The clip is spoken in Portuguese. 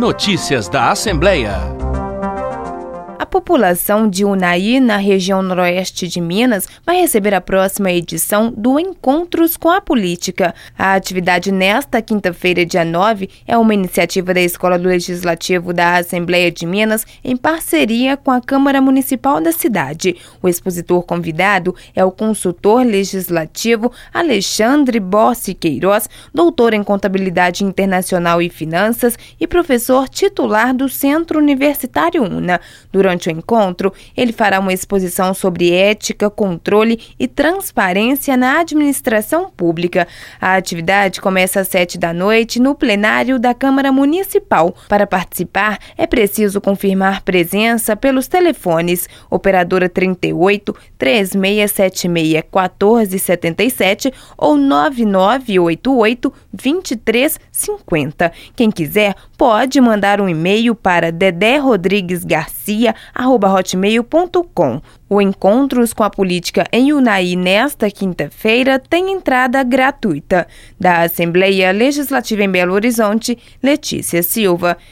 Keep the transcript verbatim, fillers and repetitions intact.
Notícias da Assembleia. A população de Unai, na região noroeste de Minas, vai receber a próxima edição do Encontros com a Política. A atividade nesta quinta-feira, dia nove, é uma iniciativa da Escola do Legislativo da Assembleia de Minas, em parceria com a Câmara Municipal da cidade. O expositor convidado é o consultor legislativo Alexandre Bossi Queiroz, doutor em Contabilidade Internacional e Finanças e professor titular do Centro Universitário UNA. Durante Durante o encontro, ele fará uma exposição sobre ética, controle e transparência na administração pública. A atividade começa às sete da noite no plenário da Câmara Municipal. Para participar, é preciso confirmar presença pelos telefones operadora trinta e oito, três seis sete seis, um quatro sete sete ou nove nove oito oito, dois três cinco zero. Quem quiser pode mandar um e-mail para dedé rodrigues garcia arroba hotmail ponto com. O Encontros com a Política em Unai nesta quinta-feira tem entrada gratuita. Da Assembleia Legislativa em Belo Horizonte, Letícia Silva.